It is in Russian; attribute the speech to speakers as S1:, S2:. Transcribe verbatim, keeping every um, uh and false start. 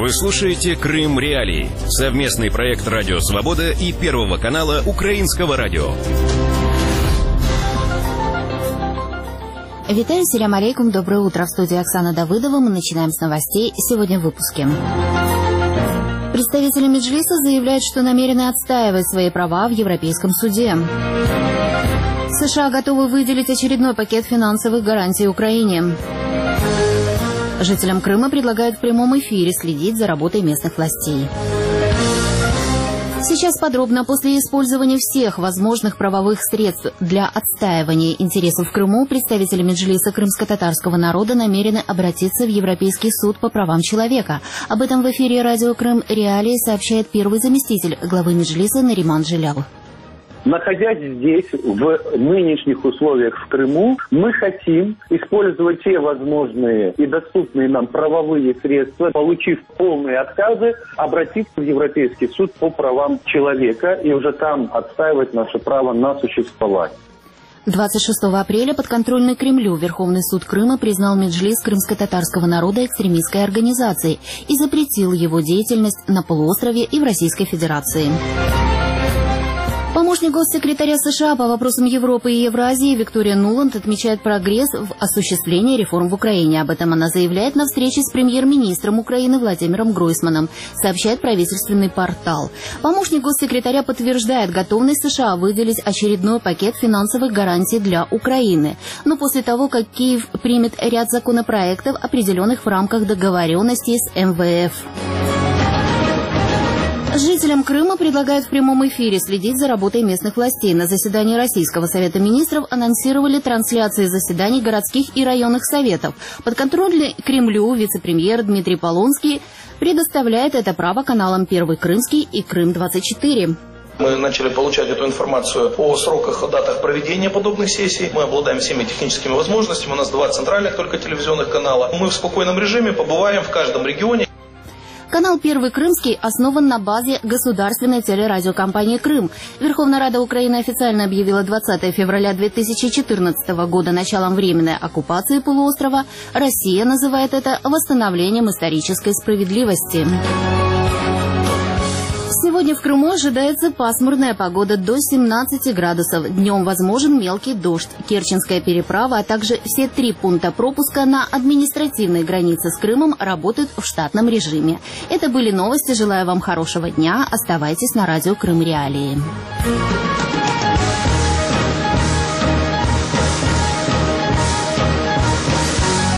S1: Вы слушаете «Крым Реалии» — совместный проект «Радио Свобода» и Первого канала Украинского радио.
S2: Витаю, салям алейкум, доброе утро. В студии Оксана Давыдова. Мы начинаем с новостей. Сегодня в выпуске. Представители Меджлиса заявляют, что намерены отстаивать свои права в Европейском суде. США готовы выделить очередной пакет финансовых гарантий Украине. Жителям Крыма предлагают в прямом эфире следить за работой местных властей. Сейчас подробно. После использования всех возможных правовых средств для отстаивания интересов в Крыму, представители Меджлиса крымско-татарского народа намерены обратиться в Европейский суд по правам человека. Об этом в эфире радио «Крым Реалии» сообщает первый заместитель главы Меджлиса Нариман Джилял.
S3: Находясь здесь, в нынешних условиях в Крыму, мы хотим использовать те возможные и доступные нам правовые средства, получив полные отказы, обратиться в Европейский суд по правам человека и уже там отстаивать наше право на существование.
S2: двадцать шестого апреля подконтрольный Кремлю Верховный суд Крыма признал Меджлис крымско-татарского народа экстремистской организацией и запретил его деятельность на полуострове и в Российской Федерации. Помощник госсекретаря США по вопросам Европы и Евразии Виктория Нуланд отмечает прогресс в осуществлении реформ в Украине. Об этом она заявляет на встрече с премьер-министром Украины Владимиром Гройсманом, сообщает правительственный портал. Помощник госсекретаря подтверждает готовность США выделить очередной пакет финансовых гарантий для Украины. Но после того, как Киев примет ряд законопроектов, определенных в рамках договоренности с эм вэ эф. Жителям Крыма предлагают в прямом эфире следить за работой местных властей. На заседании Российского совета министров анонсировали трансляции заседаний городских и районных советов. Подконтрольный Кремлю вице-премьер Дмитрий Полонский предоставляет это право каналам «Первый Крымский» и «Крым двадцать четыре».
S4: Мы начали получать эту информацию о сроках и датах проведения подобных сессий. Мы обладаем всеми техническими возможностями. У нас два центральных только телевизионных канала. Мы в спокойном режиме побываем в каждом регионе.
S2: Канал «Первый Крымский» основан на базе государственной телерадиокомпании «Крым». Верховная Рада Украины официально объявила двадцатого февраля две тысячи четырнадцатого года началом временной оккупации полуострова. Россия называет это восстановлением исторической справедливости. Сегодня в Крыму ожидается пасмурная погода до семнадцати градусов. Днем возможен мелкий дождь. Керченская переправа, а также все три пункта пропуска на административной границе с Крымом работают в штатном режиме. Это были новости. Желаю вам хорошего дня. Оставайтесь на радио «Крым Реалии».